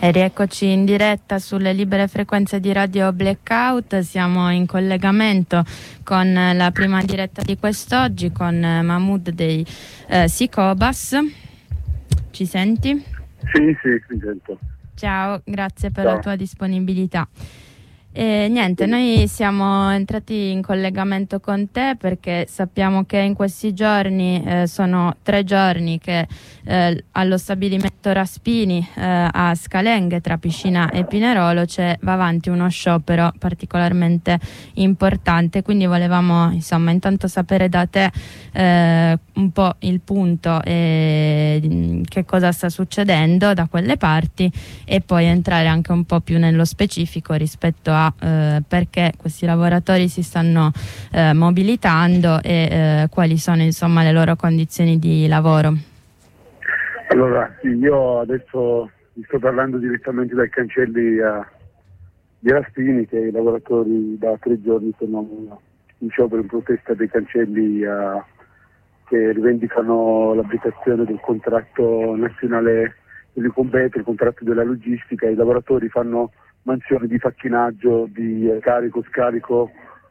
E rieccoci in diretta sulle libere frequenze di Radio Blackout. Siamo in collegamento con la prima diretta di quest'oggi con Mahmood dei Sicobas. Ci senti? Sì, mi sento. Ciao, grazie per la tua disponibilità. Niente, noi siamo entrati in collegamento con te perché sappiamo che in questi giorni, sono 3 giorni che allo stabilimento Raspini a Scalenghe tra Piscina e Pinerolo va avanti uno sciopero particolarmente importante, quindi volevamo intanto sapere da te un po' il punto e che cosa sta succedendo da quelle parti e poi entrare anche un po' più nello specifico rispetto a perché questi lavoratori si stanno mobilitando e quali sono le loro condizioni di lavoro. Allora, sì, io adesso vi sto parlando direttamente dai cancelli di Raspini, che i lavoratori da 3 giorni sono in sciopero in protesta dei cancelli che rivendicano l'applicazione del contratto nazionale dell'Incombet, il contratto della logistica. I lavoratori fanno mansioni di facchinaggio, di carico-scarico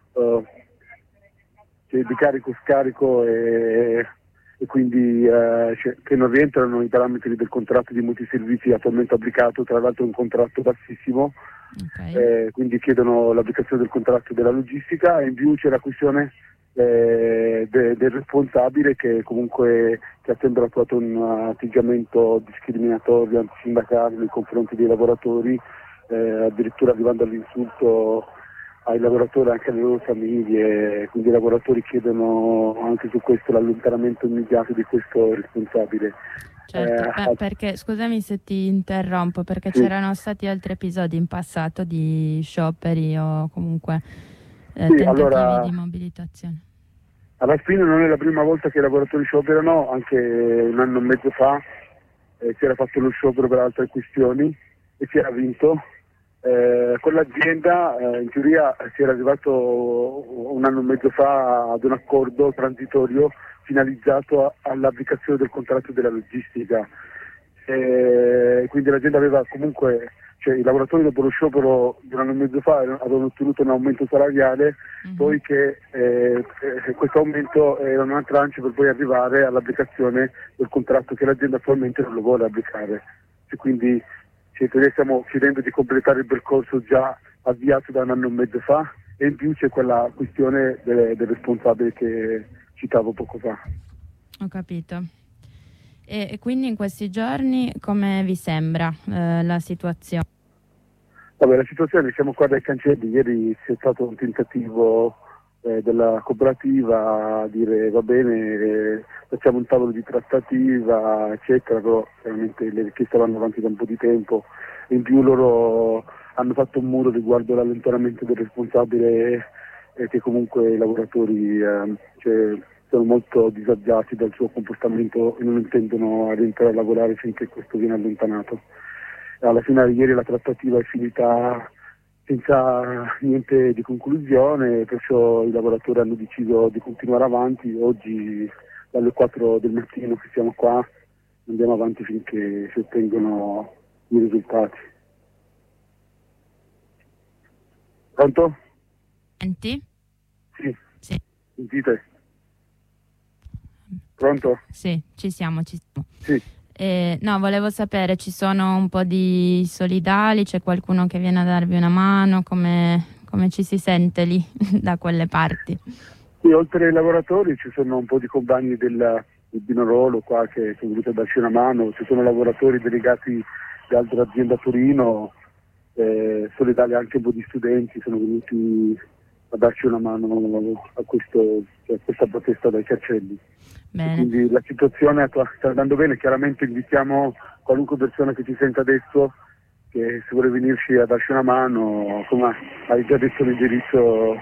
e quindi che non rientrano nei parametri del contratto di multiservizi attualmente applicato, tra l'altro un contratto bassissimo, quindi chiedono l'applicazione del contratto della logistica. E in più c'è la questione del responsabile che ha sempre attuato un atteggiamento discriminatorio, antisindacale nei confronti dei lavoratori, addirittura arrivando all'insulto ai lavoratori e anche alle loro famiglie. Quindi i lavoratori chiedono anche su questo l'allontanamento immediato di questo responsabile. Certo, perché scusami se ti interrompo, perché sì, c'erano stati altri episodi in passato di scioperi o comunque tentativi di mobilitazione. Alla fine non è la prima volta che i lavoratori scioperano, anche 1 anno e mezzo fa si era fatto lo sciopero per altre questioni e si era vinto. Con l'azienda in teoria si era arrivato 1 anno e mezzo fa ad un accordo transitorio finalizzato all'applicazione del contratto della logistica, quindi l'azienda aveva comunque, i lavoratori dopo lo sciopero di 1 anno e mezzo fa avevano ottenuto un aumento salariale, poi che questo aumento era una tranche per poi arrivare all'applicazione del contratto che l'azienda attualmente non lo vuole applicare, quindi stiamo chiedendo di completare il percorso già avviato da 1 anno e mezzo fa, e in più c'è quella questione del responsabile che citavo poco fa. Ho capito. E quindi in questi giorni come vi sembra la situazione? Vabbè, la situazione, siamo qua dai cancelli. Ieri c'è stato un tentativo della cooperativa a dire va bene, facciamo un tavolo di trattativa eccetera, però chiaramente le richieste vanno avanti da un po' di tempo. In più loro hanno fatto un muro riguardo l'allontanamento del responsabile, che comunque i lavoratori sono molto disagiati dal suo comportamento e non intendono rientrare a lavorare finché questo viene allontanato. Alla fine ieri la trattativa è finita senza niente di conclusione, perciò i lavoratori hanno deciso di continuare avanti. Oggi dalle 4 del mattino che siamo qua andiamo avanti finché si ottengono i risultati. Pronto? Senti? Sì. Sì. Sentite? Pronto? Sì, ci siamo. Sì. No, volevo sapere, ci sono un po' di solidali, c'è qualcuno che viene a darvi una mano, come ci si sente lì da quelle parti? Sì, oltre ai lavoratori ci sono un po' di compagni del Pinerolo qua che sono venuti a darci una mano, ci sono lavoratori delegati da altre aziende a Torino, solidali anche un po' di studenti sono venuti a darci una mano a questa protesta dai cancelli. Quindi la situazione sta andando bene. Chiaramente invitiamo qualunque persona che ci senta adesso, che se vuole venirci a darci una mano, insomma hai già detto l'indirizzo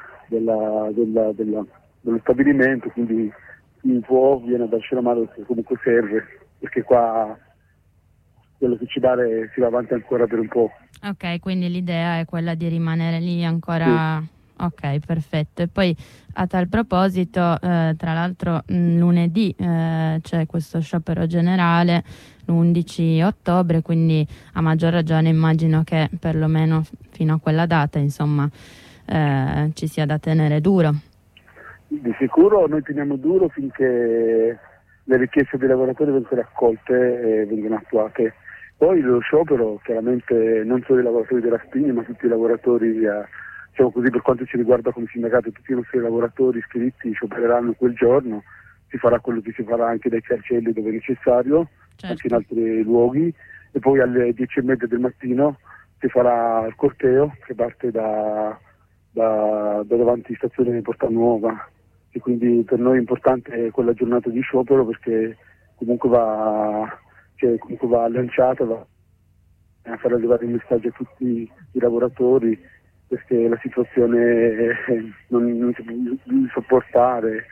dello stabilimento, quindi chi può viene a darci una mano se comunque serve, perché qua quello che ci pare si va avanti ancora per un po'. Ok, quindi l'idea è quella di rimanere lì ancora Ok, perfetto. E poi a tal proposito, tra l'altro lunedì c'è questo sciopero generale, l'11 ottobre, quindi a maggior ragione immagino che perlomeno fino a quella data, insomma, ci sia da tenere duro. Di sicuro noi teniamo duro finché le richieste dei lavoratori vengono raccolte e vengono attuate. Poi lo sciopero, chiaramente non solo i lavoratori della Spini, ma tutti i lavoratori, diciamo così, per quanto ci riguarda come sindacato, tutti i nostri lavoratori iscritti sciopereranno quel giorno, si farà quello che si farà anche dai cancelli dove è necessario, anche in altri luoghi, e poi alle 10:30 del mattino si farà il corteo che parte da davanti stazione di Porta Nuova, e quindi per noi è importante quella giornata di sciopero perché comunque va lanciata, va a far arrivare il messaggio a tutti i lavoratori, perché la situazione non si può più sopportare,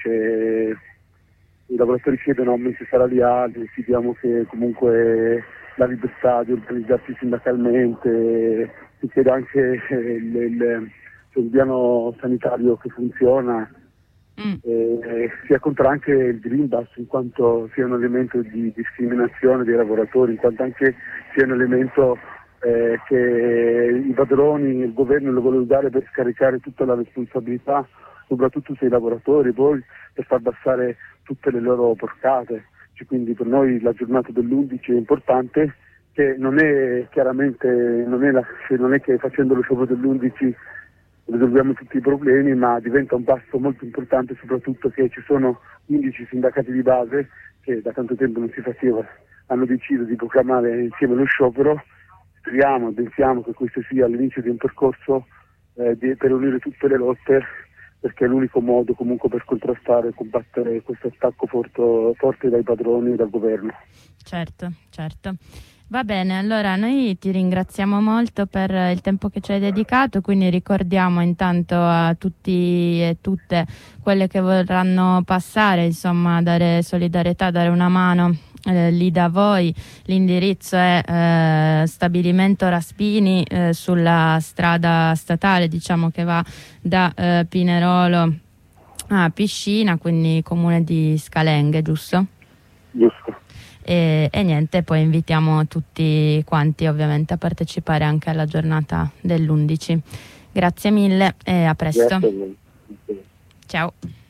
i lavoratori chiedono aumenti salariali, chiediamo che comunque la libertà di organizzarsi sindacalmente, si chiede anche il piano sanitario che funziona, sia contro anche il Green Pass, in quanto sia un elemento di discriminazione dei lavoratori, in quanto anche sia un elemento che i padroni, il governo lo vuole usare per scaricare tutta la responsabilità, soprattutto sui lavoratori, poi per far abbassare tutte le loro porcate. Quindi per noi la giornata dell'11 è importante, che non è chiaramente, non è che facendo lo sciopero dell'11 risolviamo tutti i problemi, ma diventa un passo molto importante, soprattutto che ci sono 15 sindacati di base che da tanto tempo non si faceva, hanno deciso di proclamare insieme lo sciopero. Speriamo, pensiamo che questo sia l'inizio di un percorso per unire tutte le lotte, perché è l'unico modo comunque per contrastare e combattere questo attacco forte dai padroni e dal governo. Certo, certo. Va bene, allora noi ti ringraziamo molto per il tempo che ci hai dedicato, quindi ricordiamo intanto a tutti e tutte quelle che vorranno passare, insomma, dare solidarietà, dare una mano lì da voi. L'indirizzo è Stabilimento Raspini sulla strada statale, diciamo, che va da Pinerolo a Piscina, quindi comune di Scalenghe, giusto? Giusto. E niente, poi invitiamo tutti quanti ovviamente a partecipare anche alla giornata dell'11. Grazie mille e a presto. Grazie a voi. Ciao.